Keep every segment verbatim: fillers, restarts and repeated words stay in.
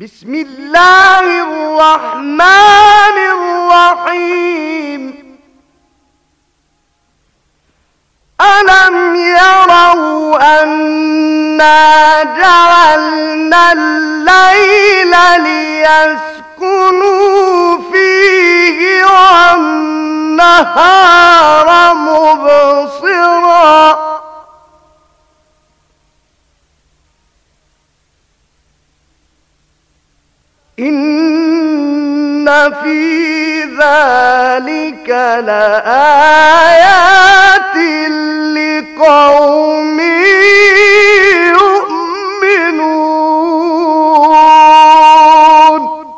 بسم الله الرحمن الرحيم. ألم يروا أنا جعلنا الليل ليسكنوا فيه والنهار مبصرا إن في ذلك لآيات لقوم يؤمنون.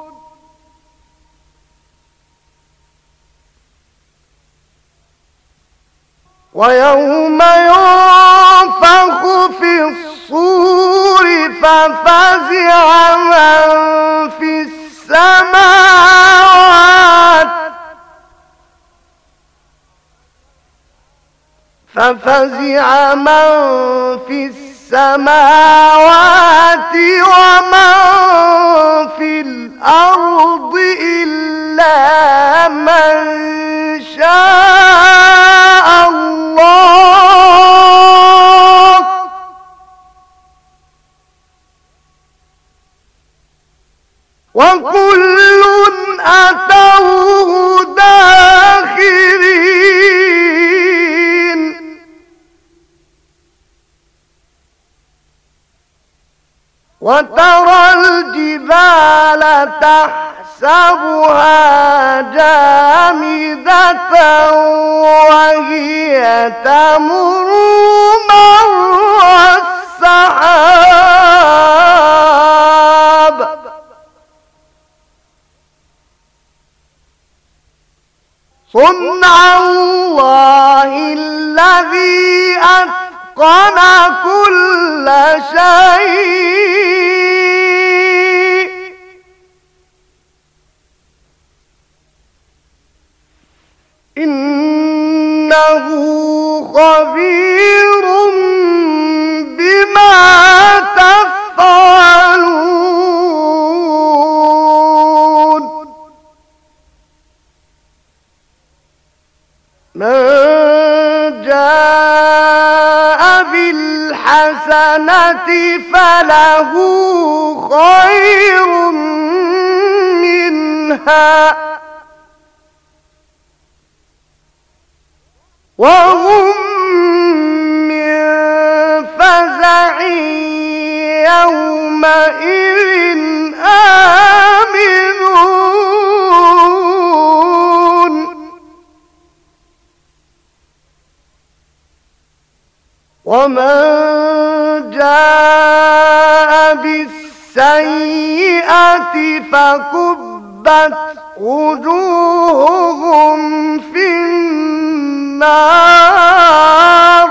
ويوم ينفخ في الصور ففزع من في السماوات ففزع من في السماوات ومن في الأرض إلا من شاء الله وكل أتوه داخرين. وترى الجبال تحسبها جامدة وهي تمر مر السحاب صنع الله الذي أتقن كل شيء إنه خبير بما تفعلون. من جاء بالحسنة فله خير منها وهم من فزع يومئذ آمنون. ومن جاء بالسيئة فكبت وجوههم في النار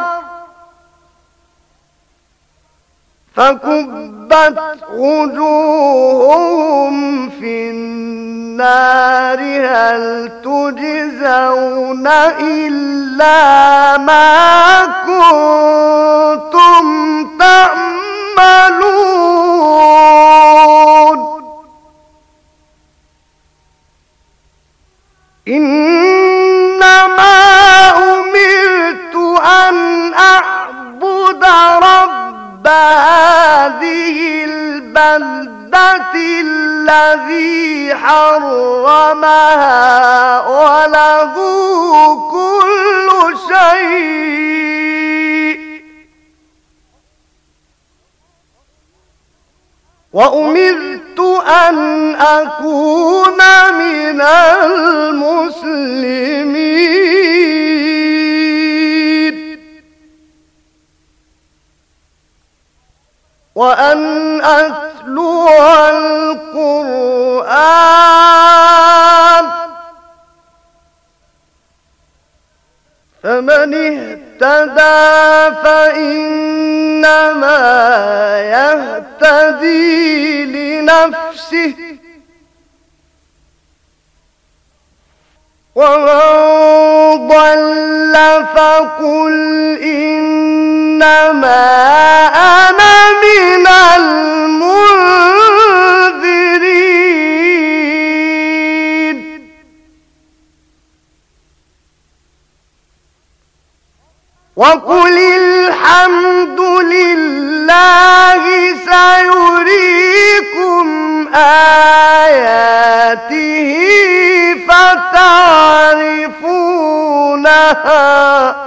فكبت وجوههم في النار هل تجزون إلا ما كنتم تعملون. إنما أمرت أن أعبد رب هذه البلدة الذي حرمها وله كل شيء وأمرت أن أكون من المسلمين وأن أتلو القرآن فمن اهتدى فإنما يهتدي لنفسه ومن ضل فقل إنما أنا من المنذرين. وقل الحمد لله سيريكم آياته فتعرفونها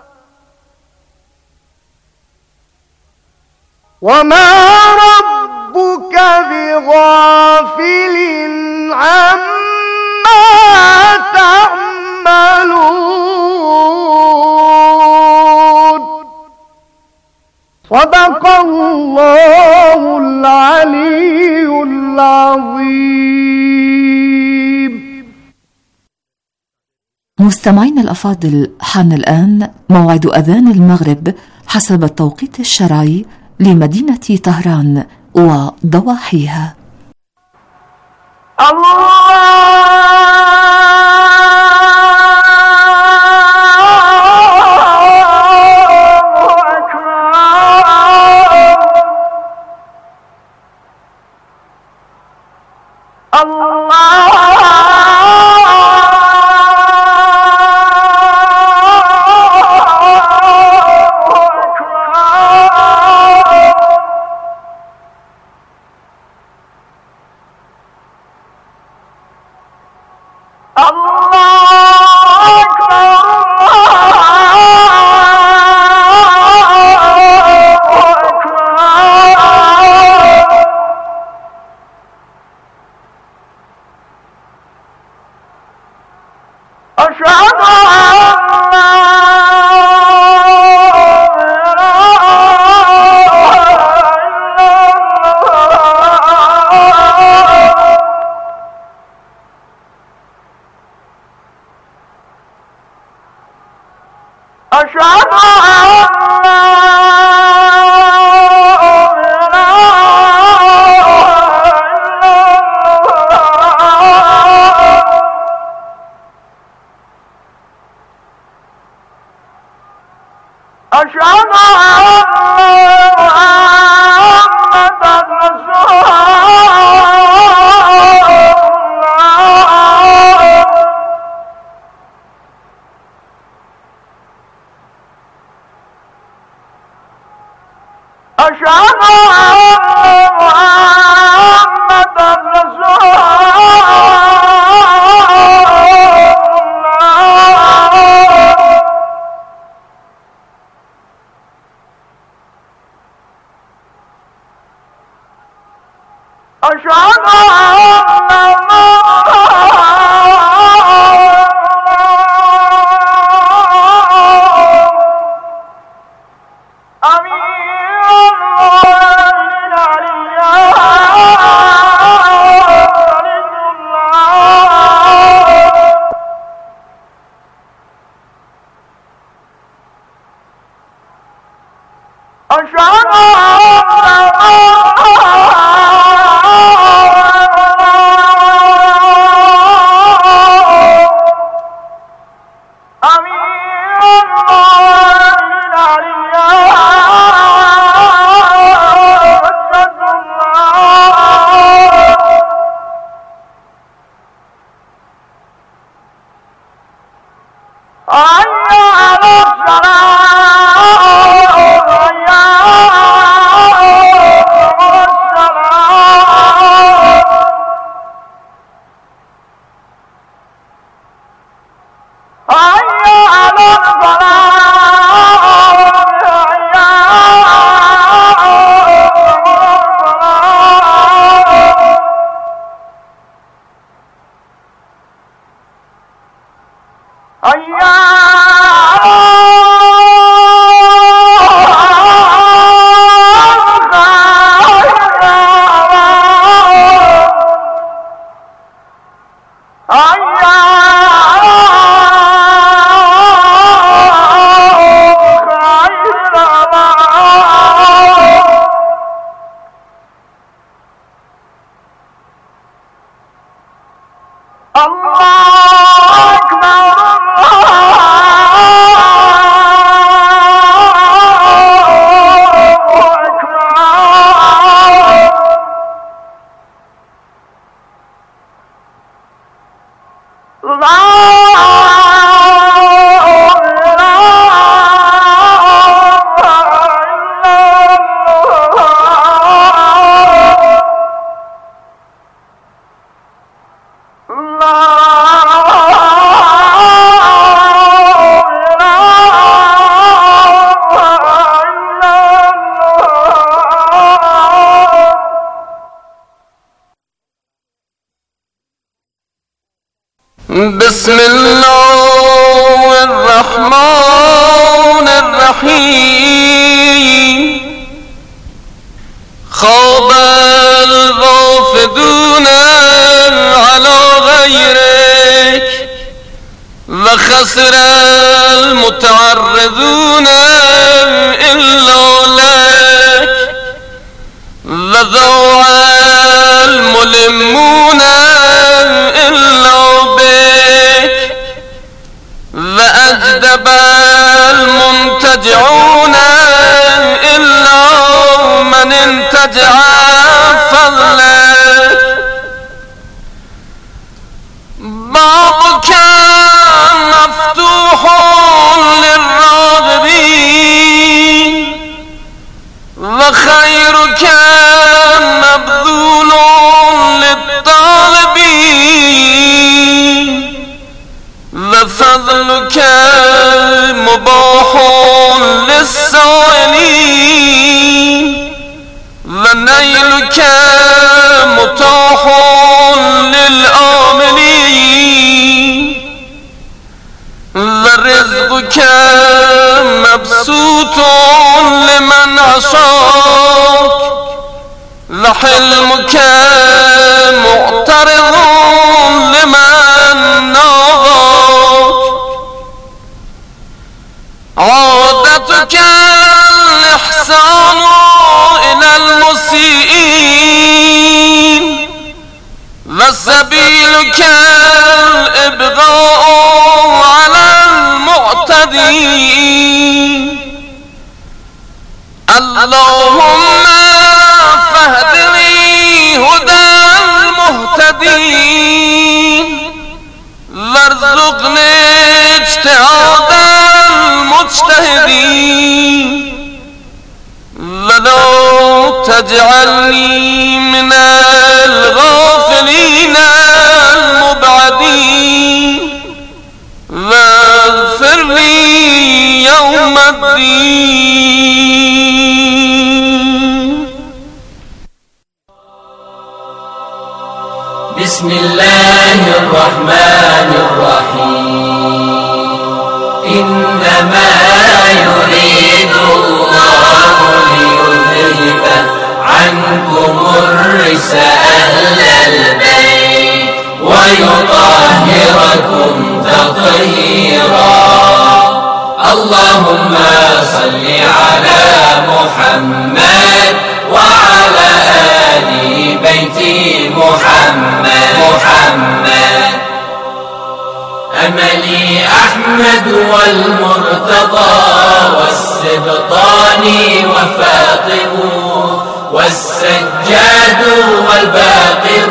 وما ربك بغافل عما تعملون. صدق الله العلي العظيم. مستمعين الأفاضل، حان الآن موعد أذان المغرب حسب التوقيت الشرعي لمدينة طهران وضواحيها. أشهد أن لا إله إلا الله بسم الله الرحمن الرحيم. خاب الوافدون على غيرك وخسر المتعرضون إلا لك وضاع الملمون إلا بك وأجدب المنتجعون إلا من انتجع فضلك. بابك مفتوح للراغبين وخيرك مبذول للطالبين وفضلك مباح للسائلين ونيلك متاح للآملين ورزقك مبسوط لمن عصاك وحلمك معترض لمن ناغاك. عادتك الإحسان إلى المسيئين وسبيلك الإبغاء على المعتدين. اللهم فاهدني هدى المهتدين وارزقني اجتهاد المجتهدين ولا تجعلني من الغافلين المبعدين واغفر لي يوم الدين. بسم الله الرحمن الرحيم. إنما يريد الله ليذهب عنكم الرجس أهل البيت ويطهركم تطهيرا. اللهم صل على محمد وعلى آل بيت محمد محمد. أملي أحمد والمرتضى والسبطان وفاطم والسجاد والباقر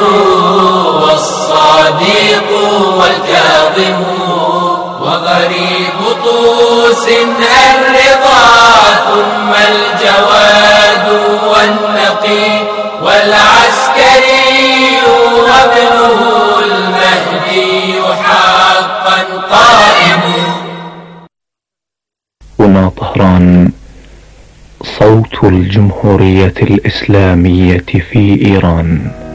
والصادق والكاظم وغريب طوس الرضا ثم الجواد والنقي والعسكري وابنه المهدي حقا قائم. هنا طهران، صوت الجمهورية الإسلامية في إيران.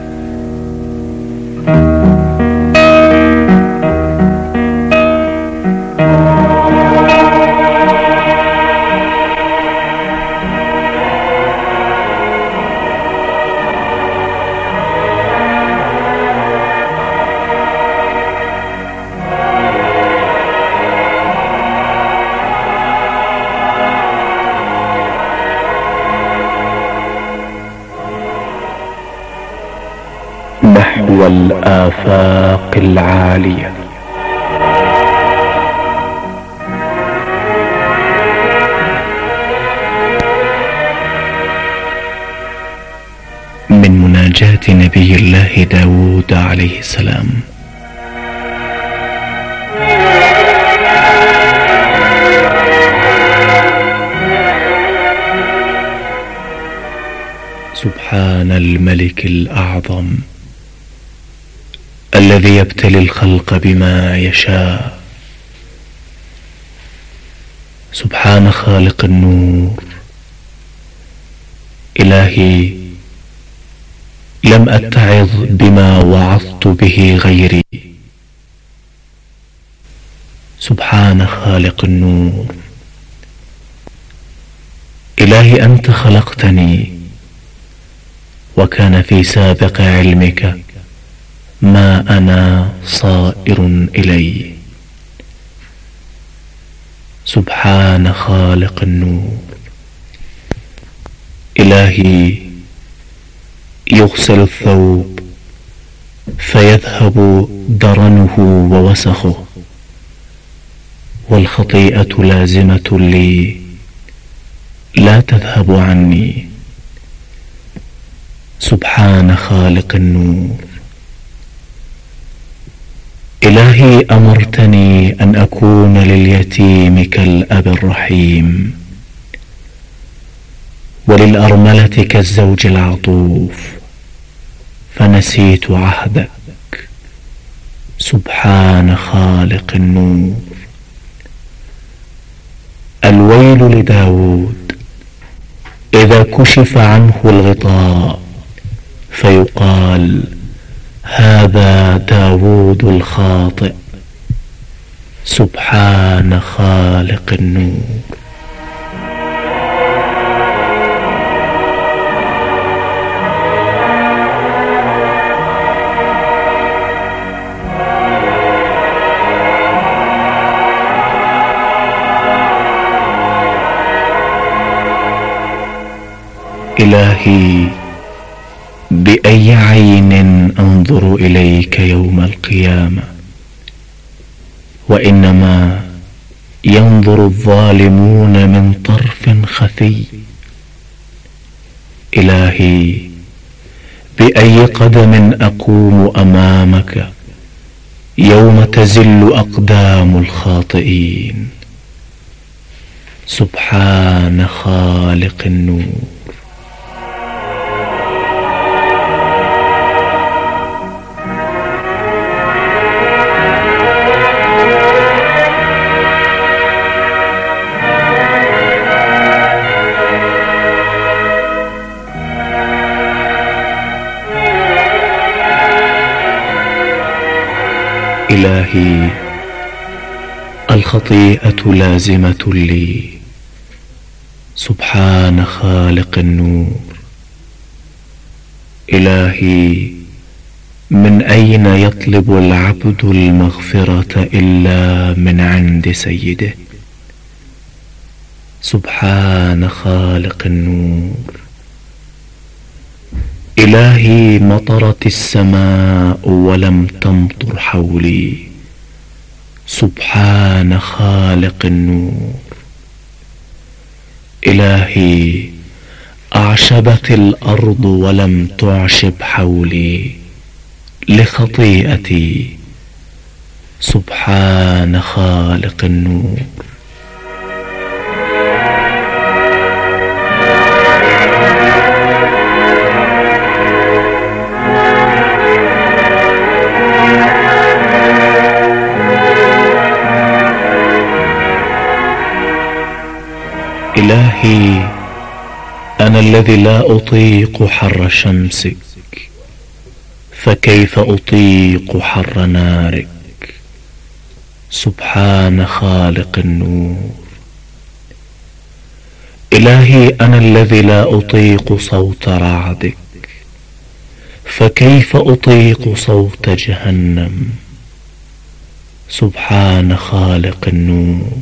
نحو الآفاق العالية. من مناجاة نبي الله داود عليه السلام. سبحان الملك الأعظم الذي يبتلي الخلق بما يشاء. سبحان خالق النور. إلهي لم أتعظ بما وعظت به غيري، سبحان خالق النور. إلهي أنت خلقتني وكان في سابق علمك ما أنا صائر إلي. سبحان خالق النور. إلهي يغسل الثوب فيذهب درنه ووسخه والخطيئة لازمة لي لا تذهب عني. سبحان خالق النور. إلهي أمرتني أن أكون لليتيم كالأب الرحيم وللأرملة كالزوج العطوف فنسيت عهدك. سبحان خالق النور. الويل لداود إذا كشف عنه الغطاء فيقال هذا داود الخاطئ. سبحان خالق النور. إلهي بأي عين أنظر إليك يوم القيامة وإنما ينظر الظالمون من طرف خفي. إلهي بأي قدم أقوم أمامك يوم تزل أقدام الخاطئين. سبحان خالق النور. إلهي الخطيئة لازمة لي. سبحان خالق النور. إلهي من أين يطلب العبد المغفرة إلا من عند سيده. سبحان خالق النور. إلهي مطرت السماء ولم تمطر حولي. سبحان خالق النور. إلهي أعشبت الأرض ولم تعشب حولي لخطيئتي. سبحان خالق النور. إلهي أنا الذي لا أطيق حر شمسك فكيف أطيق حر نارك. سبحان خالق النور. إلهي أنا الذي لا أطيق صوت رعدك فكيف أطيق صوت جهنم. سبحان خالق النور.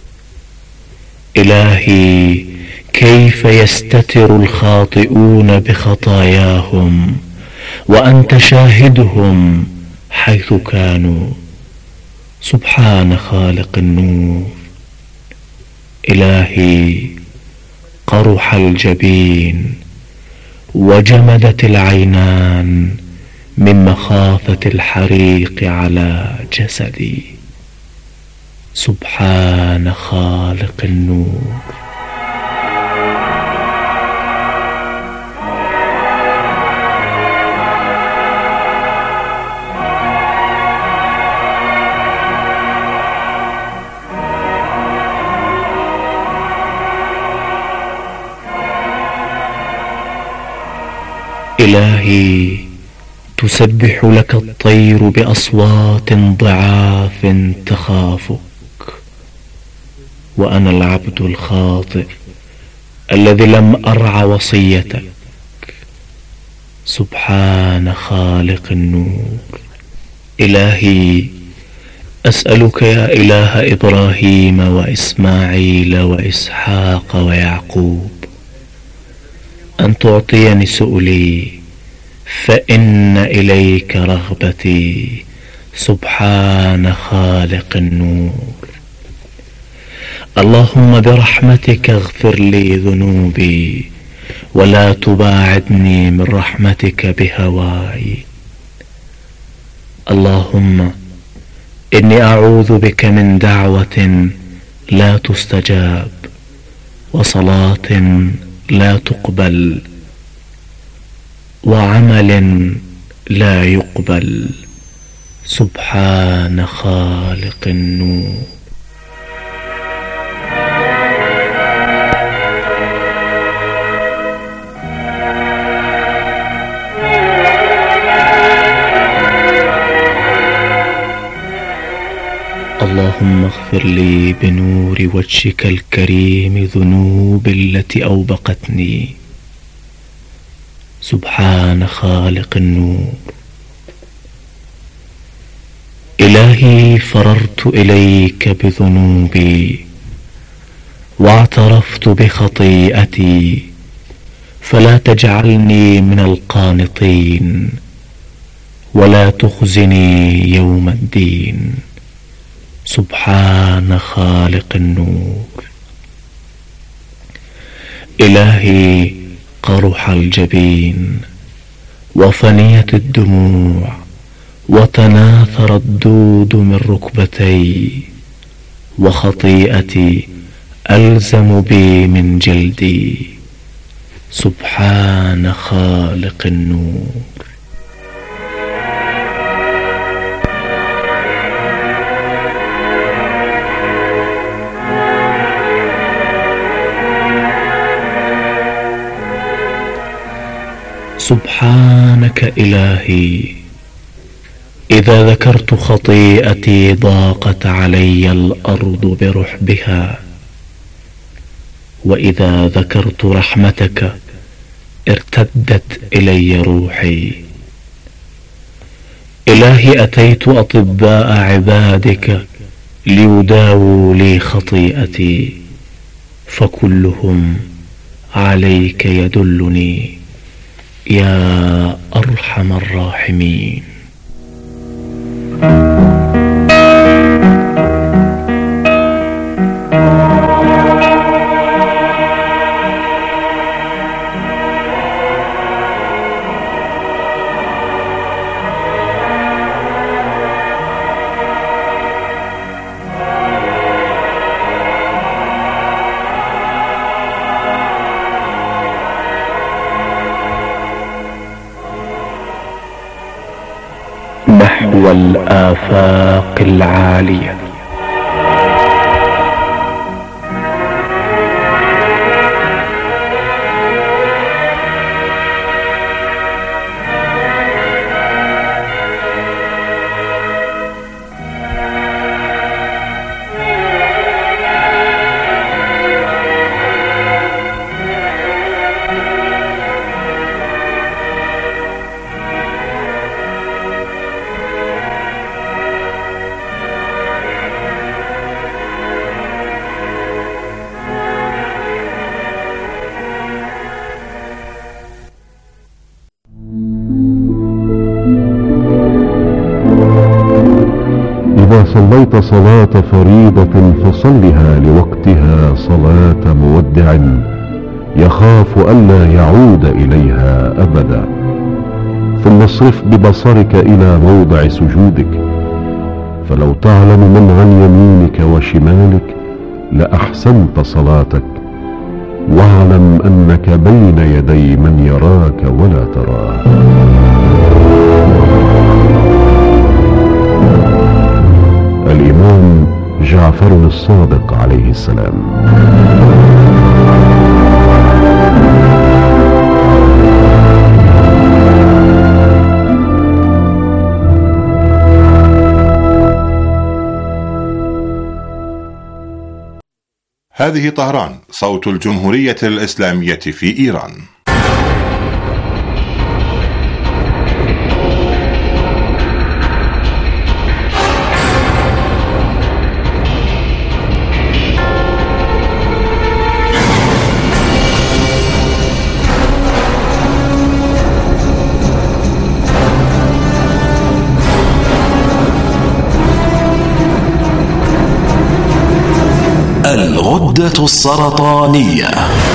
إلهي كيف يستتر الخاطئون بخطاياهم وأنت شاهدهم حيث كانوا. سبحان خالق النور. إلهي قرح الجبين وجمدت العينان من مخافة الحريق على جسدي. سبحان خالق النور. إلهي تسبح لك الطير بأصوات ضعاف تخافك. وأنا العبد الخاطئ الذي لم أرع وصيتك. سبحان خالق النور. إلهي أسألك يا إله إبراهيم وإسماعيل وإسحاق ويعقوب أن تعطيني سؤلي، فإن إليك رغبتي. سبحان خالق النور. اللهم برحمتك اغفر لي ذنوبي ولا تباعدني من رحمتك بهواي. اللهم إني أعوذ بك من دعوة لا تستجاب، وصلاة لا تقبل، وعمل لا يقبل. سبحان خالق النور. اللهم اغفر لي بنور وجهك الكريم ذنوبي التي أوبقتني. سبحان خالق النور. إلهي فررت إليك بذنوبي واعترفت بخطيئتي، فلا تجعلني من القانطين ولا تخزني يوم الدين. سبحان خالق النور. إلهي قرح الجبين وفنيت الدموع وتناثر الدود من ركبتي، وخطيئتي ألزم بي من جلدي. سبحان خالق النور. سبحانك إلهي، إذا ذكرت خطيئتي ضاقت علي الأرض برحبها، وإذا ذكرت رحمتك ارتدت إلي روحي. إلهي أتيت أطباء عبادك ليداووا لي خطيئتي، فكلهم عليك يدلني يا أرحم الراحمين. نحو الآفاق العالية. إذا صليت صلاة فريضة فصلها لوقتها صلاة مودع يخاف ألا يعود إليها أبدا، ثم اصرف ببصرك إلى موضع سجودك، فلو تعلم من عن يمينك وشمالك لأحسنت صلاتك، واعلم أنك بين يدي من يراك ولا تراه. الإمام جعفر الصادق عليه السلام. هذه طهران، صوت الجمهورية الإسلامية في إيران. الغدة السرطانية.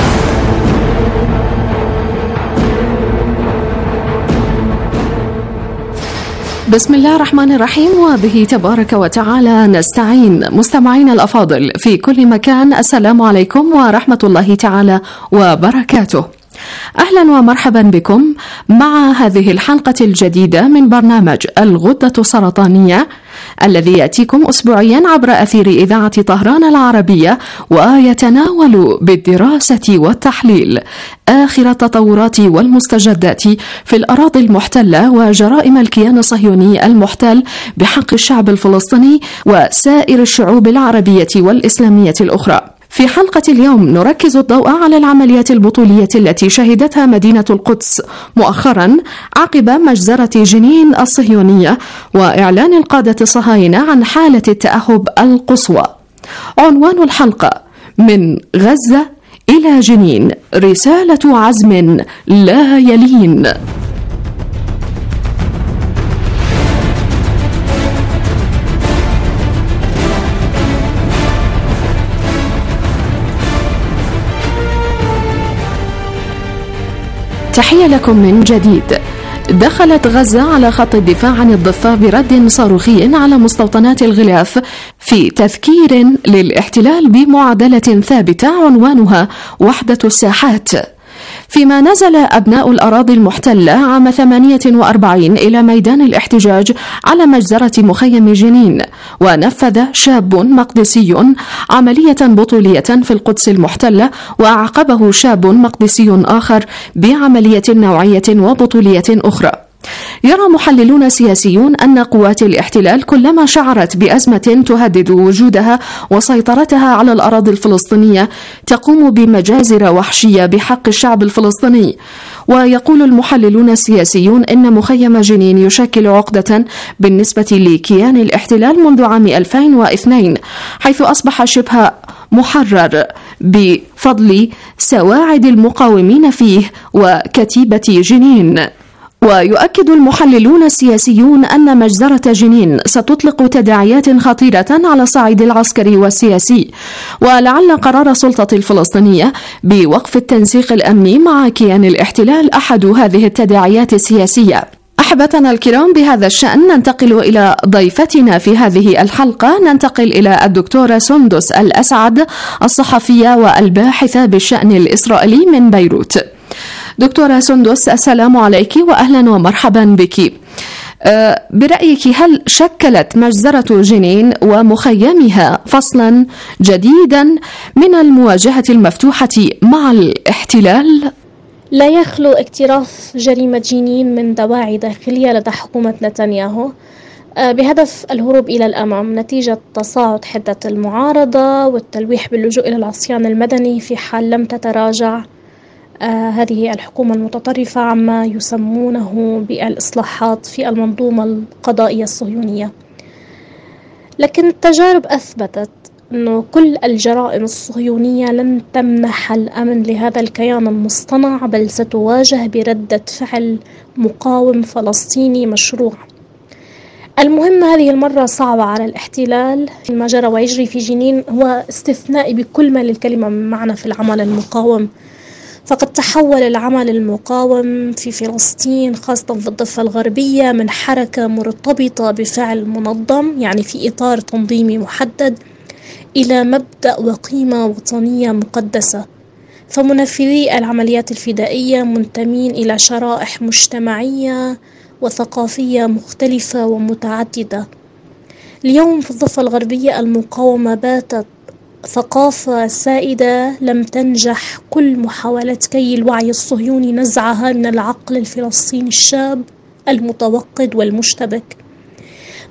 بسم الله الرحمن الرحيم، وبه تبارك وتعالى نستعين. مستمعين الأفاضل في كل مكان، السلام عليكم ورحمة الله تعالى وبركاته. أهلا ومرحبا بكم مع هذه الحلقة الجديدة من برنامج الغدة السرطانية الذي يأتيكم أسبوعيا عبر أثير إذاعة طهران العربية، ويتناول بالدراسة والتحليل آخر التطورات والمستجدات في الأراضي المحتلة وجرائم الكيان الصهيوني المحتل بحق الشعب الفلسطيني وسائر الشعوب العربية والإسلامية الأخرى. في حلقة اليوم نركز الضوء على العمليات البطولية التي شهدتها مدينة القدس مؤخرا عقب مجزرة جنين الصهيونية وإعلان القادة الصهاينة عن حالة التأهب القصوى. عنوان الحلقة: من غزة إلى جنين، رسالة عزم لا يلين. تحية لكم من جديد. دخلت غزة على خط الدفاع عن الضفة برد صاروخي على مستوطنات الغلاف في تذكير للاحتلال بمعادلة ثابتة عنوانها وحدة الساحات، فيما نزل أبناء الأراضي المحتلة عام ثمانية وأربعين إلى ميدان الاحتجاج على مجزرة مخيم جنين، ونفذ شاب مقدسي عملية بطولية في القدس المحتلة، وأعقبه شاب مقدسي آخر بعملية نوعية وبطولية أخرى. يرى محللون سياسيون أن قوات الاحتلال كلما شعرت بأزمة تهدد وجودها وسيطرتها على الأراضي الفلسطينية تقوم بمجازر وحشية بحق الشعب الفلسطيني. ويقول المحللون السياسيون إن مخيم جنين يشكل عقدة بالنسبة لكيان الاحتلال منذ عام ألفين واثنين، حيث أصبح شبه محرر بفضل سواعد المقاومين فيه وكتيبة جنين. ويؤكد المحللون السياسيون أن مجزرة جنين ستطلق تداعيات خطيرة على الصعيد العسكري والسياسي، ولعل قرار السلطة الفلسطينية بوقف التنسيق الأمني مع كيان الاحتلال أحد هذه التداعيات السياسية. أحبتنا الكرام، بهذا الشأن ننتقل إلى ضيفتنا في هذه الحلقة. ننتقل إلى الدكتورة سندس الأسعد، الصحفية والباحثة بالشأن الإسرائيلي من بيروت. دكتورة سندس، السلام عليك وأهلا ومرحبا بك. برأيك هل شكلت مجزرة جنين ومخيمها فصلا جديدا من المواجهة المفتوحة مع الاحتلال؟ لا يخلو اكتراث جريمة جنين من دواعي داخلية لدى حكومة نتنياهو بهدف الهروب إلى الأمام نتيجة تصاعد حدة المعارضة والتلويح باللجوء إلى العصيان المدني في حال لم تتراجع آه هذه الحكومة المتطرفة عما يسمونه بالإصلاحات في المنظومة القضائية الصهيونية. لكن التجارب أثبتت أنه كل الجرائم الصهيونية لن تمنح الأمن لهذا الكيان المصطنع، بل ستواجه بردة فعل مقاوم فلسطيني مشروع. المهم هذه المرة صعبة على الاحتلال. ما جرى ويجري في جنين هو استثنائي بكل ما للكلمة من معنى في العمل المقاوم، فقد تحول العمل المقاوم في فلسطين خاصة في الضفة الغربية من حركة مرتبطة بفعل منظم، يعني في إطار تنظيمي محدد، إلى مبدأ وقيمة وطنية مقدسة. فمنفذي العمليات الفدائية منتمين إلى شرائح مجتمعية وثقافية مختلفة ومتعددة. اليوم في الضفة الغربية المقاومة باتت ثقافة سائدة لم تنجح كل محاولات كي الوعي الصهيوني نزعها من العقل الفلسطيني الشاب المتوقد والمشتبك.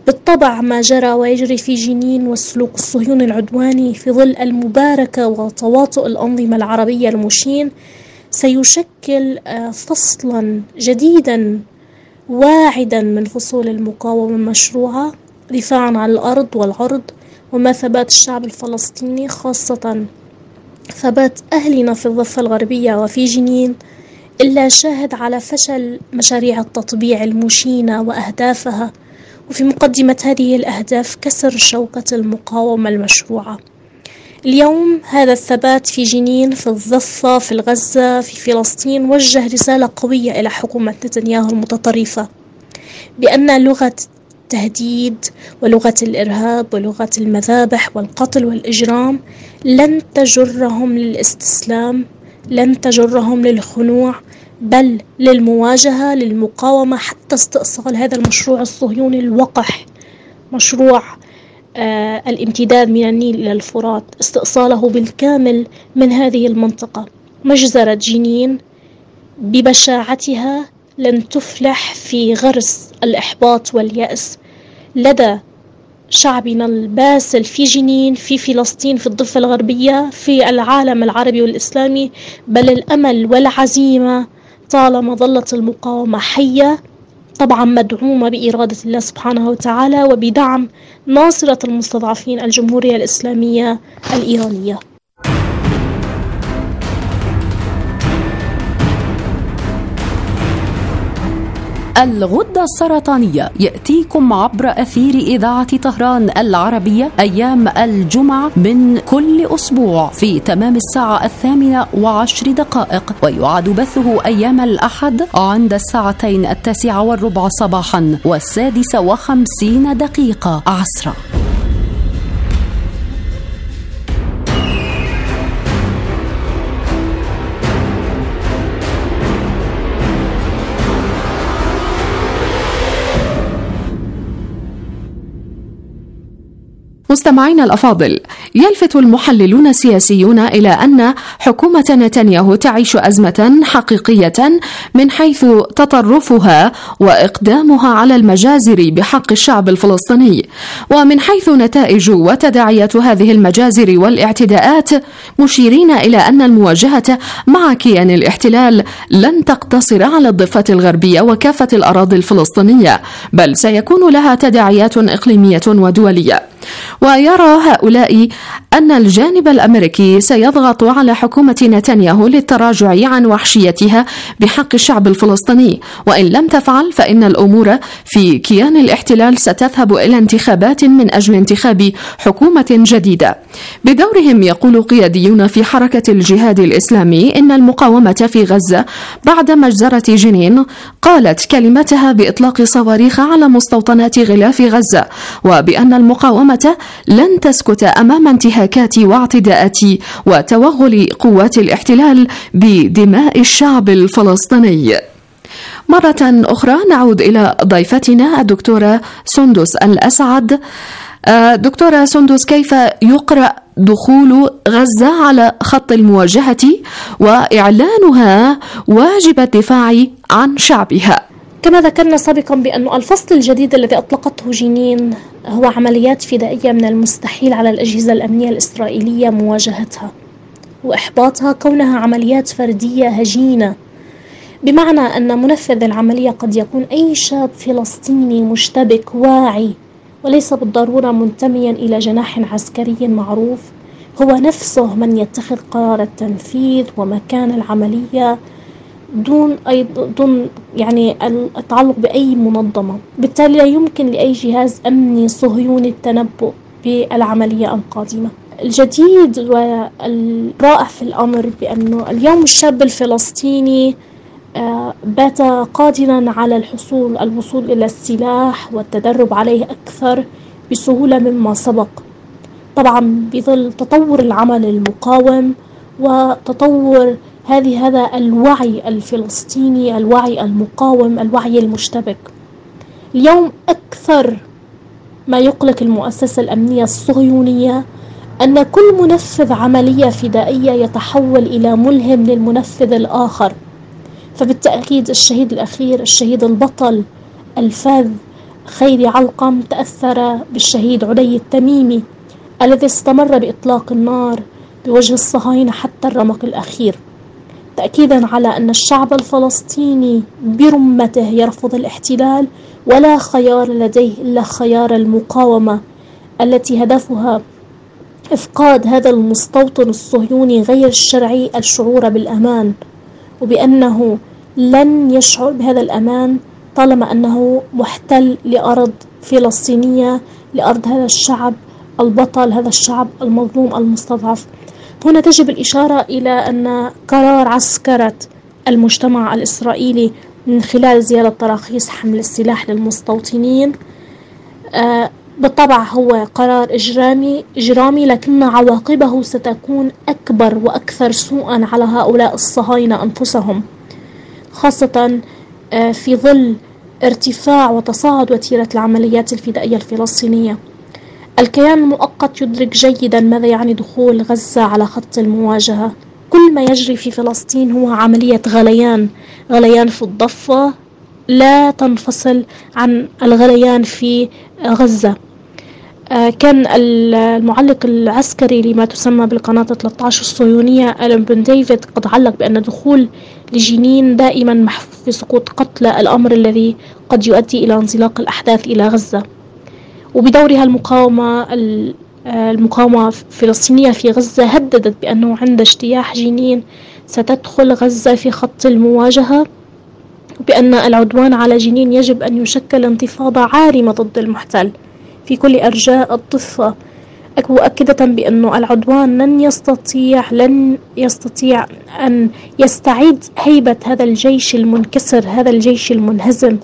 بالطبع ما جرى ويجري في جنين والسلوك الصهيوني العدواني في ظل المباركة وتواطؤ الأنظمة العربية المشين سيشكل فصلا جديدا واعدا من فصول المقاومة المشروعة دفاعا عن الأرض والعرض وما ثبات الشعب الفلسطيني، خاصة ثبات أهلنا في الضفة الغربية وفي جنين، إلا شاهد على فشل مشاريع التطبيع المشينة وأهدافها، وفي مقدمة هذه الأهداف كسر شوكة المقاومة المشروعة. اليوم هذا الثبات في جنين، في الضفة، في الغزة، في فلسطين، وجه رسالة قوية إلى حكومة نتنياهو المتطرفة بأن لغة التهديد ولغة الإرهاب ولغة المذابح والقتل والإجرام لن تجرهم للاستسلام، لن تجرهم للخنوع، بل للمواجهة، للمقاومة، حتى استئصال هذا المشروع الصهيوني الوقح، مشروع آه الامتداد من النيل إلى الفرات، استئصاله بالكامل من هذه المنطقة. مجزرة جنين ببشاعتها لن تفلح في غرس الإحباط واليأس لدى شعبنا الباسل في جنين، في فلسطين، في الضفة الغربية، في العالم العربي والإسلامي، بل الأمل والعزيمة طالما ظلت المقاومة حية، طبعا مدعومة بإرادة الله سبحانه وتعالى وبدعم ناصرة المستضعفين الجمهورية الإسلامية الإيرانية. الغدة السرطانية يأتيكم عبر أثير إذاعة طهران العربية أيام الجمعة من كل أسبوع في تمام الساعة الثامنة وعشر دقائق، ويعاد بثه أيام الأحد عند الساعتين التاسعة والربع صباحا والسادسة وخمسين دقيقة عصرا. مستمعينا الأفاضل، يلفت المحللون السياسيون إلى أن حكومة نتنياهو تعيش أزمة حقيقية من حيث تطرفها وإقدامها على المجازر بحق الشعب الفلسطيني، ومن حيث نتائج وتداعيات هذه المجازر والاعتداءات، مشيرين إلى أن المواجهة مع كيان الاحتلال لن تقتصر على الضفة الغربية وكافة الأراضي الفلسطينية، بل سيكون لها تداعيات إقليمية ودولية. ويرى هؤلاء أن الجانب الأمريكي سيضغط على حكومة نتنياهو للتراجع عن وحشيتها بحق الشعب الفلسطيني، وإن لم تفعل فإن الأمور في كيان الاحتلال ستذهب إلى انتخابات من أجل انتخاب حكومة جديدة. بدورهم يقول قياديون في حركة الجهاد الإسلامي إن المقاومة في غزة بعد مجزرة جنين قالت كلمتها بإطلاق صواريخ على مستوطنات غلاف غزة، وبأن المقاومة لن تسكت أمام انتهاكات واعتداءات وتوغل قوات الاحتلال بدماء الشعب الفلسطيني. مرة أخرى نعود إلى ضيفتنا الدكتورة سندس الأسعد. دكتورة سندس، كيف يقرأ دخول غزة على خط المواجهة وإعلانها واجب الدفاع عن شعبها؟ كما ذكرنا سابقا بأن الفصل الجديد الذي أطلقته جنين هو عمليات فدائية من المستحيل على الأجهزة الأمنية الإسرائيلية مواجهتها وإحباطها، كونها عمليات فردية هجينة، بمعنى أن منفذ العملية قد يكون أي شاب فلسطيني مشتبك واعي وليس بالضرورة منتميا إلى جناح عسكري معروف، هو نفسه من يتخذ قرار التنفيذ ومكان العملية دون أي دون يعني التعلق بأي منظمة. بالتالي لا يمكن لأي جهاز أمني صهيوني التنبؤ بالعملية القادمة. الجديد والرائع في الأمر بأنه اليوم الشاب الفلسطيني بات قادرا على الحصول الوصول إلى السلاح والتدرب عليه أكثر بسهولة مما سبق، طبعا بظل تطور العمل المقاوم وتطور هذه هذا الوعي الفلسطيني، الوعي المقاوم، الوعي المشتبك. اليوم أكثر ما يقلق المؤسسة الأمنية الصهيونية أن كل منفذ عملية فدائية يتحول إلى ملهم للمنفذ الآخر، فبالتأكيد الشهيد الأخير، الشهيد البطل، الفذ، خيري علقم تأثر بالشهيد عدي التميمي الذي استمر بإطلاق النار بوجه الصهاينة حتى الرمق الأخير، تأكيدا على أن الشعب الفلسطيني برمته يرفض الاحتلال ولا خيار لديه إلا خيار المقاومة التي هدفها إفقاد هذا المستوطن الصهيوني غير الشرعي الشعور بالأمان، وبأنه لن يشعر بهذا الأمان طالما أنه محتل لأرض فلسطينية، لأرض هذا الشعب البطل، هذا الشعب المظلوم المستضعف. هنا تجب الإشارة إلى أن قرار عسكرة المجتمع الإسرائيلي من خلال زيادة تراخيص حمل السلاح للمستوطنين آه بالطبع هو قرار إجرامي إجرامي لكن عواقبه ستكون أكبر وأكثر سوءا على هؤلاء الصهاينة أنفسهم، خاصة آه في ظل ارتفاع وتصاعد وتيرة العمليات الفدائية الفلسطينية. الكيان المؤقت يدرك جيدا ماذا يعني دخول غزة على خط المواجهة. كل ما يجري في فلسطين هو عملية غليان، غليان في الضفة لا تنفصل عن الغليان في غزة. كان المعلق العسكري لما تسمى بالقناة ثلاثة عشر الصهيونية ألان بن ديفيد قد علق بأن دخول لجنين دائما محفوف بسقوط قتلى، الأمر الذي قد يؤدي إلى انزلاق الأحداث إلى غزة. وبدورها المقاومة المقاومة الفلسطينية في غزة هددت بأنه عند اجتياح جنين ستدخل غزة في خط المواجهة، وبأن العدوان على جنين يجب أن يشكل انتفاضة عارمة ضد المحتل في كل أرجاء الضفة، مؤكدة بأن العدوان لن يستطيع لن يستطيع أن يستعيد هيبة هذا الجيش المنكسر، هذا الجيش المنهزم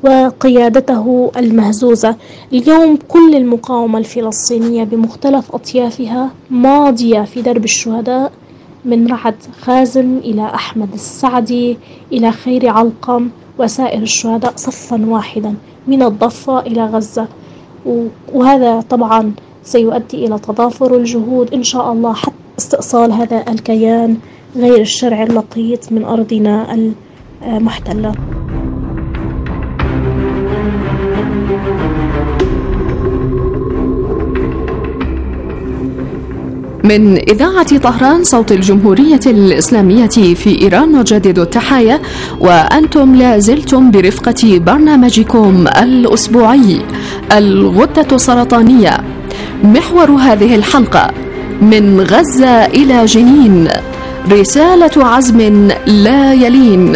وقيادته المهزوزة. اليوم كل المقاومة الفلسطينية بمختلف أطيافها ماضية في درب الشهداء، من رعد خازن إلى أحمد السعدي إلى خيري علقم وسائر الشهداء صفا واحدا من الضفة إلى غزة، وهذا طبعا سيؤدي إلى تضافر الجهود إن شاء الله حتى استئصال هذا الكيان غير الشرعي اللقيط من أرضنا المحتلة. من إذاعة طهران صوت الجمهورية الإسلامية في إيران نجدد التحايا، وأنتم لازلتم برفقة برنامجكم الأسبوعي الغدة السرطانية. محور هذه الحلقة: من غزة إلى جنين، رسالة عزم لا يلين.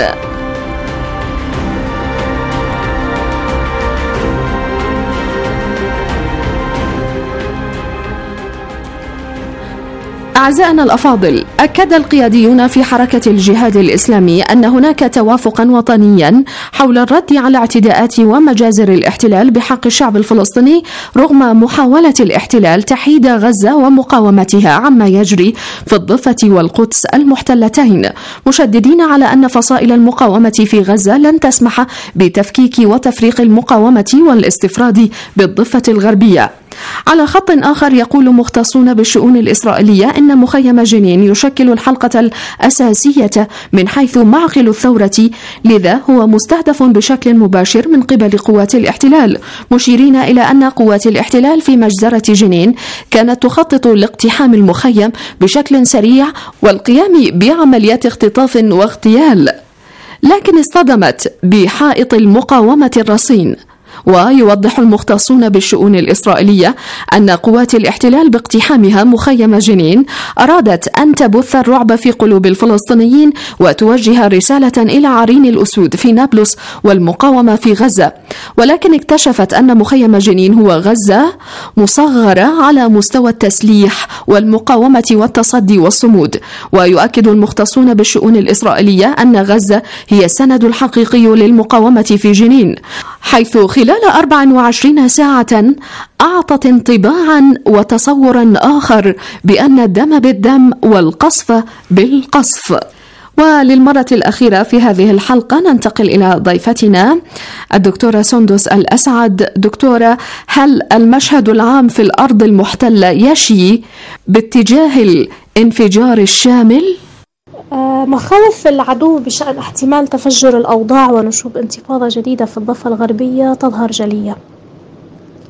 أعزائنا الأفاضل، أكد القياديون في حركة الجهاد الإسلامي أن هناك توافقا وطنيا حول الرد على اعتداءات ومجازر الاحتلال بحق الشعب الفلسطيني رغم محاولة الاحتلال تحييد غزة ومقاومتها عما يجري في الضفة والقدس المحتلتين، مشددين على أن فصائل المقاومة في غزة لن تسمح بتفكيك وتفريق المقاومة والاستفراد بالضفة الغربية. على خط آخر يقول مختصون بالشؤون الإسرائيلية إن مخيم جنين يشكل الحلقة الأساسية من حيث معقل الثورة، لذا هو مستهدف بشكل مباشر من قبل قوات الاحتلال، مشيرين إلى أن قوات الاحتلال في مجزرة جنين كانت تخطط لاقتحام المخيم بشكل سريع والقيام بعمليات اختطاف واغتيال، لكن اصطدمت بحائط المقاومة الرصين. ويوضح المختصون بالشؤون الإسرائيلية أن قوات الاحتلال باقتحامها مخيم جنين أرادت أن تبث الرعب في قلوب الفلسطينيين وتوجه رسالة إلى عرين الأسود في نابلس والمقاومة في غزة، ولكن اكتشفت أن مخيم جنين هو غزة مصغرة على مستوى التسليح والمقاومة والتصدي والصمود. ويؤكد المختصون بالشؤون الإسرائيلية أن غزة هي السند الحقيقي للمقاومة في جنين، حيث خلال أربع وعشرين ساعة أعطت انطباعا وتصورا آخر بأن الدم بالدم والقصف بالقصف. وللمرة الأخيرة في هذه الحلقة ننتقل إلى ضيفتنا الدكتورة سندس الأسعد. دكتورة، هل المشهد العام في الأرض المحتلة يشي باتجاه الانفجار الشامل؟ مخاوف العدو بشأن احتمال تفجر الأوضاع ونشوب انتفاضة جديدة في الضفة الغربية تظهر جلية.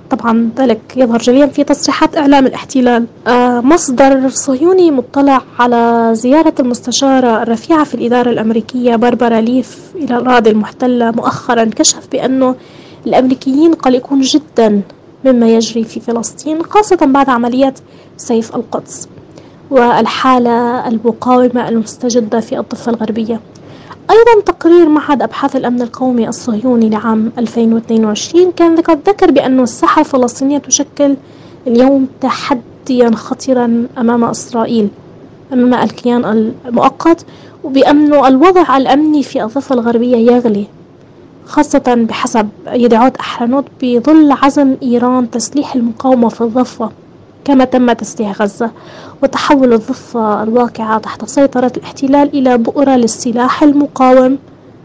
طبعا ذلك يظهر جليا في تصريحات إعلام الاحتلال. آه مصدر صهيوني مطلع على زيارة المستشارة الرفيعة في الإدارة الأمريكية باربرا ليف إلى الأراضي المحتلة مؤخرا كشف بأنه الأمريكيين قلقون جدا مما يجري في فلسطين، خاصة بعد عمليات سيف القدس والحالة المقاومة المستجدة في الضفة الغربية. أيضا تقرير معهد أبحاث الأمن القومي الصهيوني لعام ألفين واثنين وعشرين كان قد ذكر بأن الساحة الفلسطينية تشكل اليوم تحديا خطيرا أمام إسرائيل، أمام الكيان المؤقت، وبأن الوضع الأمني في الضفة الغربية يغلي، خاصة بحسب يدعوت أحرنوت بظل عزم إيران تسليح المقاومة في الضفة كما تم تسليح غزة، وتحول الضفة الواقعة تحت سيطرة الاحتلال إلى بؤرة للسلاح المقاوم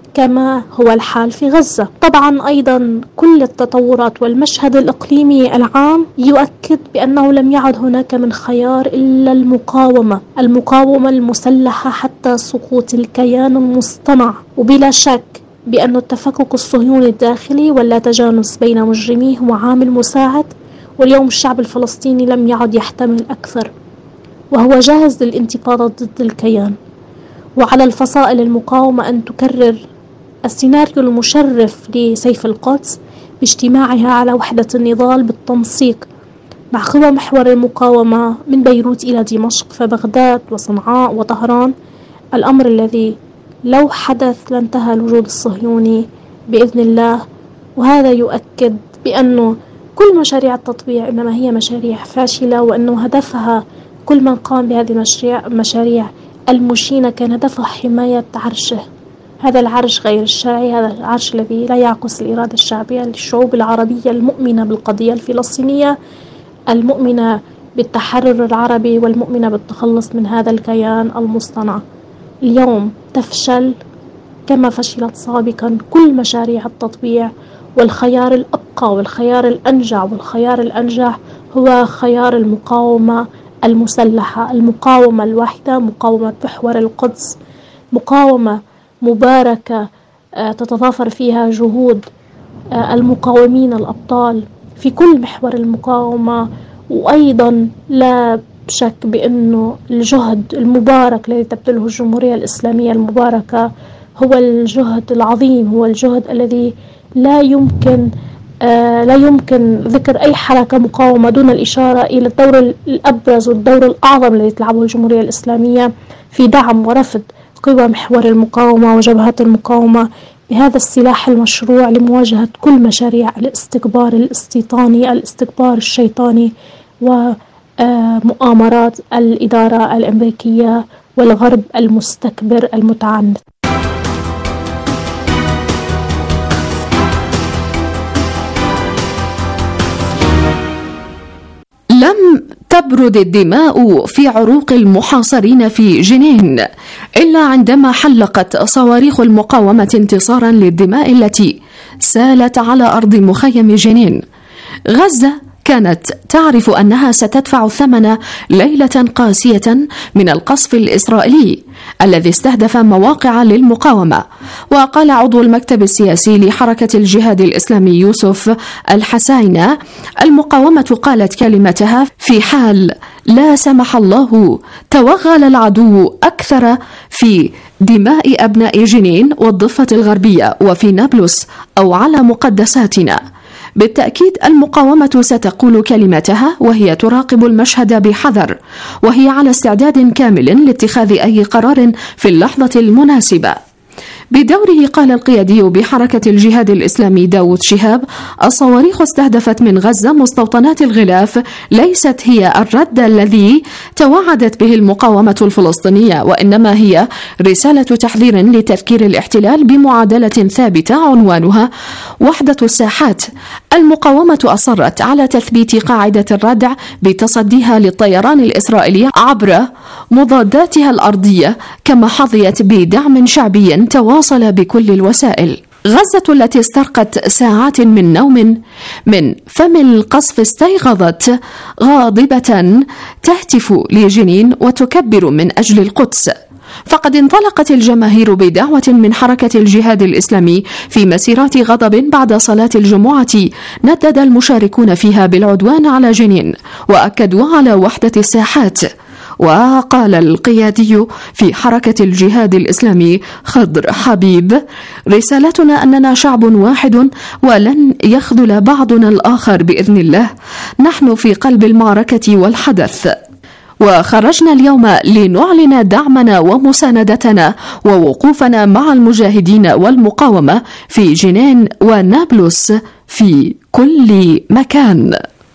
كما هو الحال في غزة. طبعا أيضا كل التطورات والمشهد الإقليمي العام يؤكد بأنه لم يعد هناك من خيار إلا المقاومة، المقاومة المسلحة حتى سقوط الكيان المصطنع. وبلا شك بأن التفكك الصهيوني الداخلي ولا تجانس بين مجرميه هو عامل مساعد، واليوم الشعب الفلسطيني لم يعد يحتمل أكثر، وهو جاهز للانتفاضة ضد الكيان. وعلى الفصائل المقاومة أن تكرر السيناريو المشرف لسيف القدس باجتماعها على وحدة النضال بالتنسيق مع قوى محور المقاومة من بيروت إلى دمشق فبغداد وصنعاء وطهران، الأمر الذي لو حدث لانتهى الوجود الصهيوني بإذن الله. وهذا يؤكد بأنه كل مشاريع التطبيع إنما هي مشاريع فاشلة، وأنه هدفها كل من قام بهذه المشاريع مشاريع المشينة كان هدفها حماية عرشه، هذا العرش غير الشرعي، هذا العرش الذي لا يعكس الإرادة الشعبية للشعوب العربية المؤمنة بالقضية الفلسطينية، المؤمنة بالتحرر العربي والمؤمنة بالتخلص من هذا الكيان المصطنع. اليوم تفشل كما فشلت سابقا كل مشاريع التطبيع، والخيار الأبقى والخيار الأنجع والخيار الأنجح هو خيار المقاومة المسلحة، المقاومة الواحدة، مقاومة محور القدس، مقاومة مباركة تتضافر فيها جهود المقاومين الأبطال في كل محور المقاومة. وأيضا لا شك بأنه الجهد المبارك الذي تبذله الجمهورية الإسلامية المباركة هو الجهد العظيم، هو الجهد الذي لا يمكن آه لا يمكن ذكر أي حركة مقاومة دون الإشارة إلى الدور الأبرز والدور الأعظم الذي تلعبه الجمهورية الإسلامية في دعم ورفض قوى محور المقاومة وجبهات المقاومة بهذا السلاح المشروع لمواجهة كل مشاريع الاستكبار الاستيطاني، الاستكبار الشيطاني، ومؤامرات الإدارة الأمريكية والغرب المستكبر المتعنت. لم تبرد الدماء في عروق المحاصرين في جنين إلا عندما حلقت صواريخ المقاومة انتصارا للدماء التي سالت على أرض مخيم جنين. غزة كانت تعرف أنها ستدفع ثمن ليلة قاسية من القصف الإسرائيلي الذي استهدف مواقع للمقاومة. وقال عضو المكتب السياسي لحركة الجهاد الإسلامي يوسف الحساينة: المقاومة قالت كلمتها في حال لا سمح الله توغل العدو أكثر في دماء أبناء جنين والضفة الغربية وفي نابلس أو على مقدساتنا. بالتأكيد المقاومة ستقول كلمتها وهي تراقب المشهد بحذر، وهي على استعداد كامل لاتخاذ أي قرار في اللحظة المناسبة. بدوره قال القيادي بحركة الجهاد الإسلامي داود شهاب: الصواريخ استهدفت من غزة مستوطنات الغلاف ليست هي الرد الذي توعدت به المقاومة الفلسطينية، وإنما هي رسالة تحذير لتذكير الاحتلال بمعادلة ثابتة عنوانها وحدة الساحات. المقاومة أصرت على تثبيت قاعدة الردع بتصديها للطيران الإسرائيلي عبر مضاداتها الأرضية، كما حظيت بدعم شعبي تواصل بكل الوسائل. غزة التي استرقت ساعات من نوم من فم القصف استيقظت غاضبة تهتف لجنين وتكبر من أجل القدس. فقد انطلقت الجماهير بدعوة من حركة الجهاد الإسلامي في مسيرات غضب بعد صلاة الجمعة ندد المشاركون فيها بالعدوان على جنين وأكدوا على وحدة الساحات. وقال القيادي في حركة الجهاد الإسلامي خضر حبيب: رسالتنا أننا شعب واحد ولن يخذل بعضنا الآخر بإذن الله، نحن في قلب المعركة والحدث، وخرجنا اليوم لنعلن دعمنا ومساندتنا ووقوفنا مع المجاهدين والمقاومة في جنين ونابلس في كل مكان.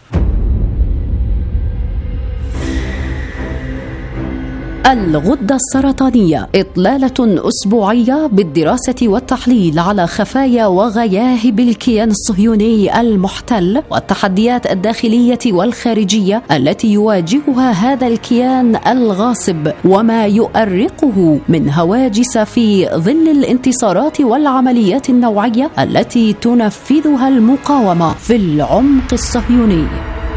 الغدة السرطانية، إطلالة أسبوعية بالدراسة والتحليل على خفايا وغياهب الكيان الصهيوني المحتل والتحديات الداخلية والخارجية التي يواجهها هذا الكيان الغاصب وما يؤرقه من هواجس في ظل الانتصارات والعمليات النوعية التي تنفذها المقاومة في العمق الصهيوني.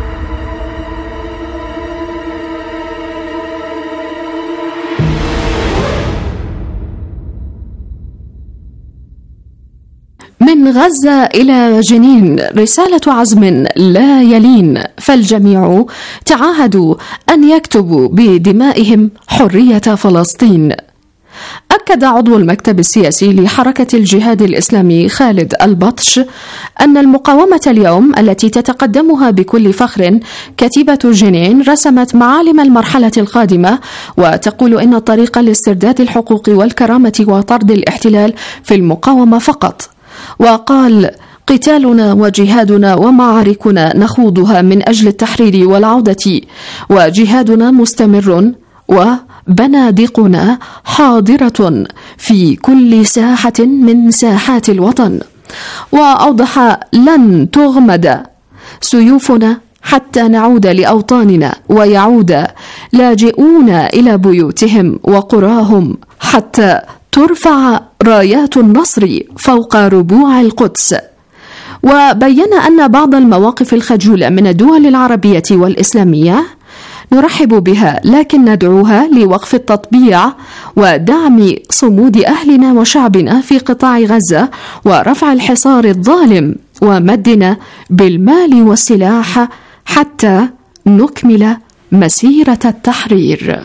من غزة إلى جنين رسالة عزم لا يلين، فالجميع تعاهدوا أن يكتبوا بدمائهم حرية فلسطين. أكد عضو المكتب السياسي لحركة الجهاد الإسلامي خالد البطش أن المقاومة اليوم التي تتقدمها بكل فخر كتيبة جنين رسمت معالم المرحلة القادمة، وتقول إن الطريق لاسترداد الحقوق والكرامة وطرد الاحتلال في المقاومة فقط. وقال: قتالنا وجهادنا ومعاركنا نخوضها من أجل التحرير والعودة، وجهادنا مستمر وبنادقنا حاضرة في كل ساحة من ساحات الوطن. وأوضح: لن تغمد سيوفنا حتى نعود لأوطاننا ويعود لاجئون إلى بيوتهم وقراهم حتى ترفع رايات النصر فوق ربوع القدس. وبين أن بعض المواقف الخجولة من الدول العربية والإسلامية نرحب بها، لكن ندعوها لوقف التطبيع ودعم صمود أهلنا وشعبنا في قطاع غزة ورفع الحصار الظالم ومدنا بالمال والسلاح حتى نكمل مسيرة التحرير.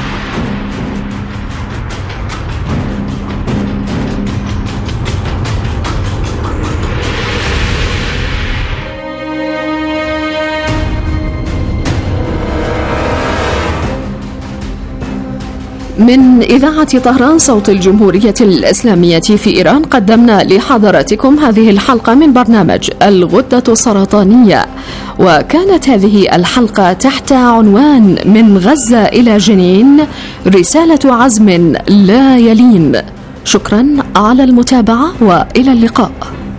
من إذاعة طهران صوت الجمهورية الإسلامية في إيران قدمنا لحضراتكم هذه الحلقة من برنامج الغدة السرطانية، وكانت هذه الحلقة تحت عنوان من غزة إلى جنين رسالة عزم لا يلين. شكرا على المتابعة وإلى اللقاء.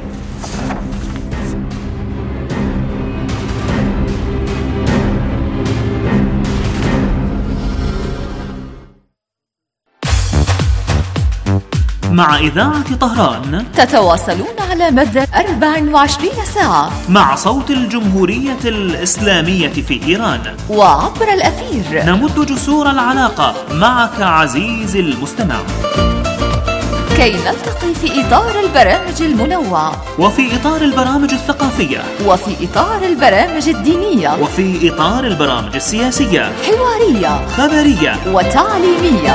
مع إذاعة طهران تتواصلون على مدى أربع وعشرين ساعة مع صوت الجمهورية الإسلامية في إيران وعبر الأثير. نمد جسور العلاقة معك عزيزي المستمع كي نلتقي في إطار البرامج المنوعة وفي إطار البرامج الثقافية وفي إطار البرامج الدينية وفي إطار البرامج السياسية، حوارية، خبرية وتعليمية.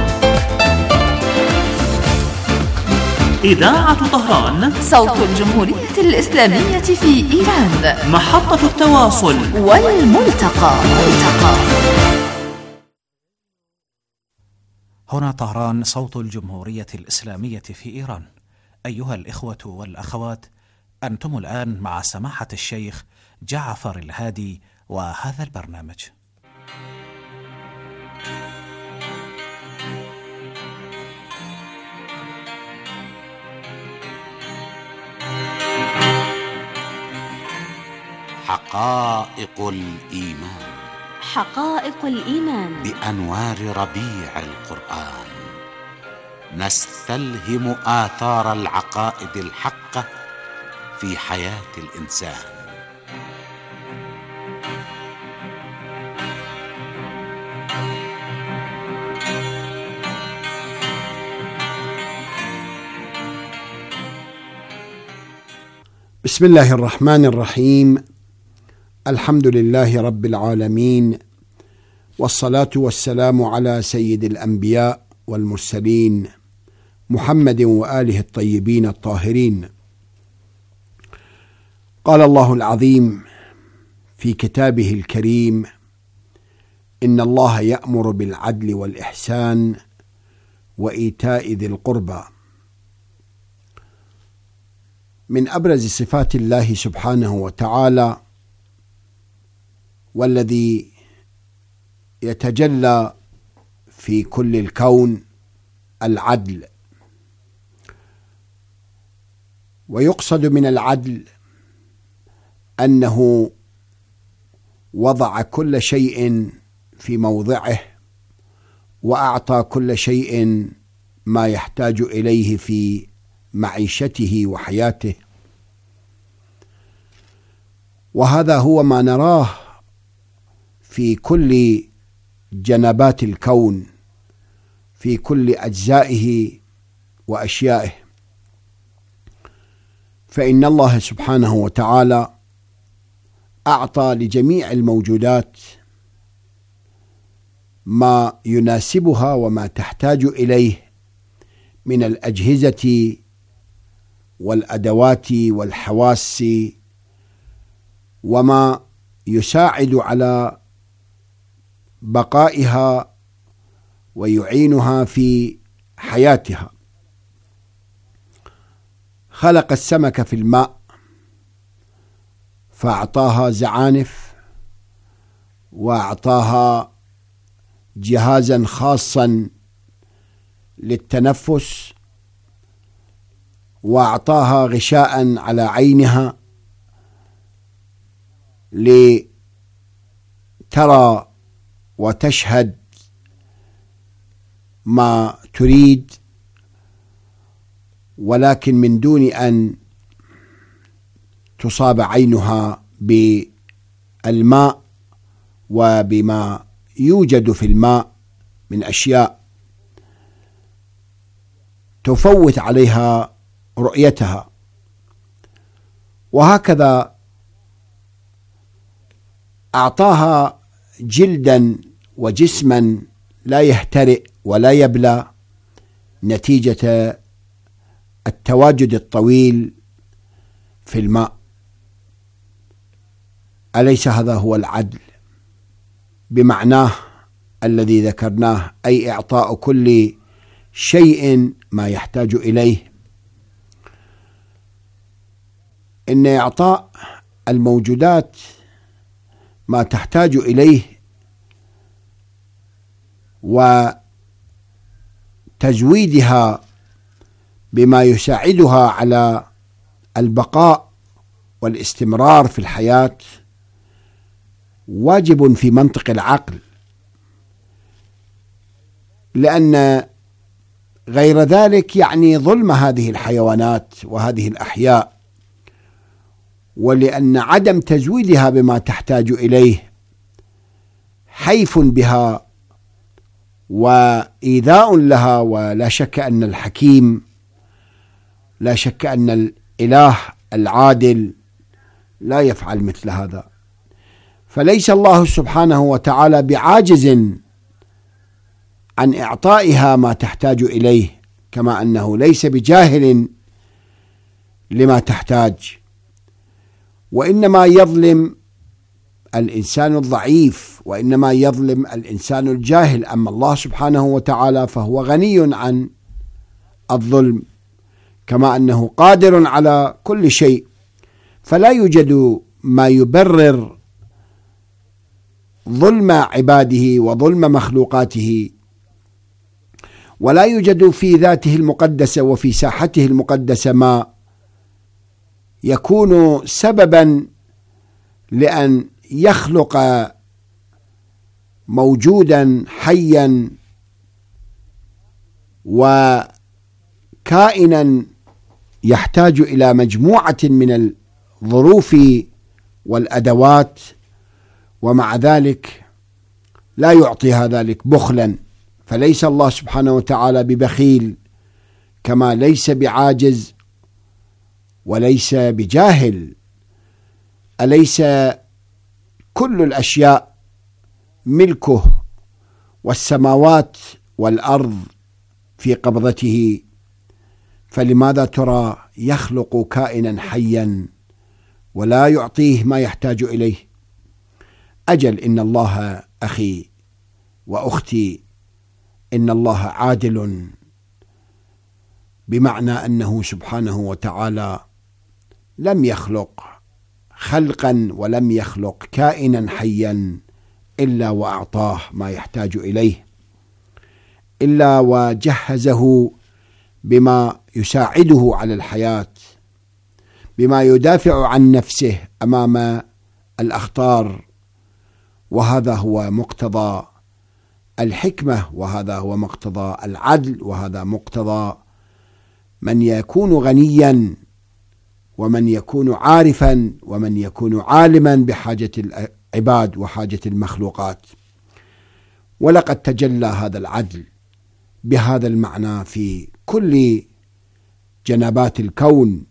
إذاعة طهران صوت الجمهورية الإسلامية في إيران، محطة التواصل والملتقى. ملتقى. هنا طهران صوت الجمهورية الإسلامية في إيران. أيها الإخوة والأخوات، أنتم الآن مع سماحة الشيخ جعفر الهادي وهذا البرنامج. حقائق الإيمان. حقائق الإيمان بأنوار ربيع القرآن نستلهم آثار العقائد الحقة في حياة الإنسان. بسم الله الرحمن الرحيم. الحمد لله رب العالمين، والصلاة والسلام على سيد الأنبياء والمرسلين محمد وآله الطيبين الطاهرين. قال الله العظيم في كتابه الكريم: إن الله يأمر بالعدل والإحسان وإيتاء ذي القربى. من أبرز صفات الله سبحانه وتعالى والذي يتجلى في كل الكون العدل، ويقصد من العدل أنه وضع كل شيء في موضعه، وأعطى كل شيء ما يحتاج إليه في معيشته وحياته. وهذا هو ما نراه في كل جنبات الكون، في كل أجزائه وأشيائه. فإن الله سبحانه وتعالى أعطى لجميع الموجودات ما يناسبها وما تحتاج إليه من الأجهزة والأدوات والحواس، وما يساعد على بقائها ويعينها في حياتها. خلق السمك في الماء فأعطاها زعانف، وأعطاها جهازا خاصا للتنفس، وأعطاها غشاء على عينها لترى وتشهد ما تريد، ولكن من دون أن تصاب عينها بالماء وبما يوجد في الماء من أشياء تفوت عليها رؤيتها. وهكذا أعطاها جلدا وجسما لا يهترئ ولا يبلى نتيجة التواجد الطويل في الماء. أليس هذا هو العدل بمعناه الذي ذكرناه، أي إعطاء كل شيء ما يحتاج إليه؟ إن إعطاء الموجودات ما تحتاج إليه وتزويدها بما يساعدها على البقاء والاستمرار في الحياة واجب في منطق العقل، لأن غير ذلك يعني ظلم هذه الحيوانات وهذه الأحياء، ولأن عدم تزويدها بما تحتاج إليه حيف بها وإيذاء لها. ولا شك أن الحكيم، لا شك أن الإله العادل لا يفعل مثل هذا. فليس الله سبحانه وتعالى بعاجز عن إعطائها ما تحتاج إليه، كما أنه ليس بجاهل لما تحتاج، وإنما يظلم الإنسان الضعيف، وإنما يظلم الإنسان الجاهل. أما الله سبحانه وتعالى فهو غني عن الظلم، كما أنه قادر على كل شيء، فلا يوجد ما يبرر ظلم عباده وظلم مخلوقاته، ولا يوجد في ذاته المقدسة وفي ساحته المقدسة ما يكون سببا لأن يخلق موجودا حيا وكائنا يحتاج إلى مجموعة من الظروف والأدوات، ومع ذلك لا يعطيها ذلك بخلا. فليس الله سبحانه وتعالى ببخيل، كما ليس بعاجز وليس بجاهل. أليس كل الأشياء ملكه والسماوات والأرض في قبضته؟ فلماذا ترى يخلق كائنا حيا ولا يعطيه ما يحتاج إليه؟ أجل إن الله أخي وأختي إن الله عادل، بمعنى أنه سبحانه وتعالى لم يخلق خلقا ولم يخلق كائنا حيا إلا وأعطاه ما يحتاج إليه، إلا وجهزه بما يساعده على الحياة، بما يدافع عن نفسه أمام الأخطار. وهذا هو مقتضى الحكمة، وهذا هو مقتضى العدل، وهذا مقتضى من يكون غنيا ومن يكون عارفا ومن يكون عالما بحاجة العباد وحاجة المخلوقات. ولقد تجلى هذا العدل بهذا المعنى في كل جنبات الكون،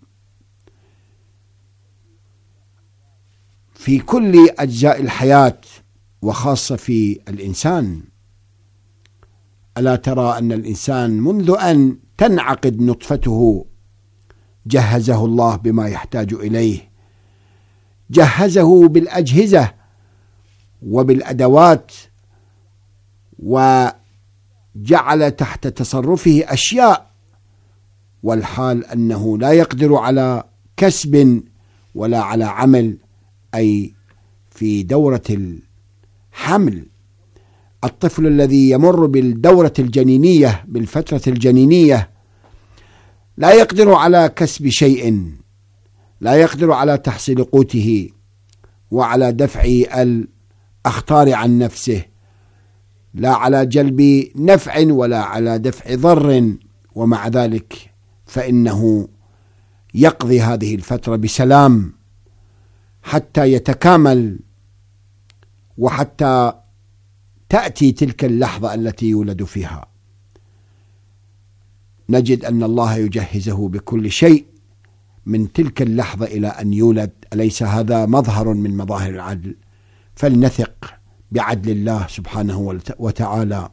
في كل أجزاء الحياة، وخاصة في الإنسان. ألا ترى أن الإنسان منذ أن تنعقد نطفته جهزه الله بما يحتاج إليه، جهزه بالأجهزة وبالأدوات، وجعل تحت تصرفه أشياء، والحال أنه لا يقدر على كسب ولا على عمل، أي في دورة الحمل. الطفل الذي يمر بالدورة الجنينية، بالفترة الجنينية، لا يقدر على كسب شيء، لا يقدر على تحصيل قوته وعلى دفع الأخطار عن نفسه، لا على جلب نفع ولا على دفع ضر. ومع ذلك فإنه يقضي هذه الفترة بسلام حتى يتكامل، وحتى تأتي تلك اللحظة التي يولد فيها. نجد أن الله يجهزه بكل شيء من تلك اللحظة إلى أن يولد. أليس هذا مظهر من مظاهر العدل؟ فلنثق بعدل الله سبحانه وتعالى،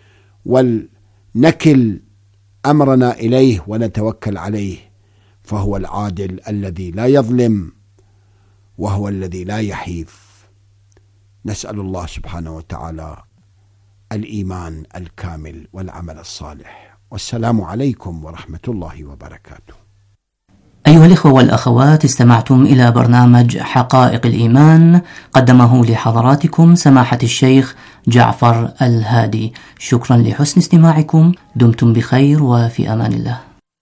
ولنكل أمرنا إليه ونتوكل عليه، فهو العادل الذي لا يظلم، وهو الذي لا يحيف. نسأل الله سبحانه وتعالى الإيمان الكامل والعمل الصالح. والسلام عليكم ورحمة الله وبركاته. أيها الإخوة والأخوات، استمعتم إلى برنامج حقائق الإيمان، قدمه لحضراتكم سماحة الشيخ جعفر الهادي. شكرا لحسن استماعكم، دمتم بخير وفي أمان الله.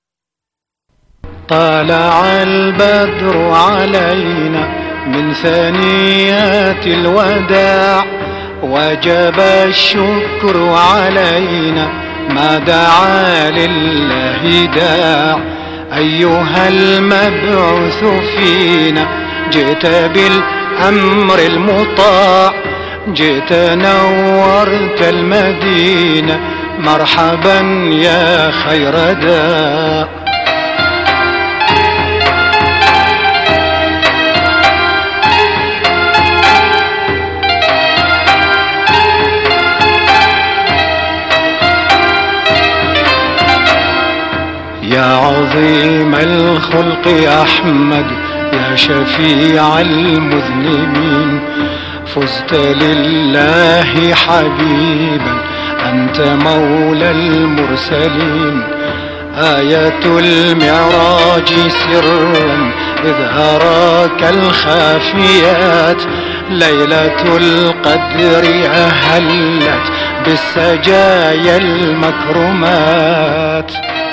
طلع البدر علينا من ثنيات الوداع، وجب الشكر علينا ما دعا لله داع. أيها المبعوث فينا جئت بالأمر المطاع، جئت نورت المدينة مرحبا يا خير داع. يا عظيم الخلق أحمد، يا شفيع المذنبين، فزت لله حبيبا، أنت مولى المرسلين. آية المعراج سرا إذ أراك الخافيات، ليلة القدر أهلت بالسجايا المكرمات.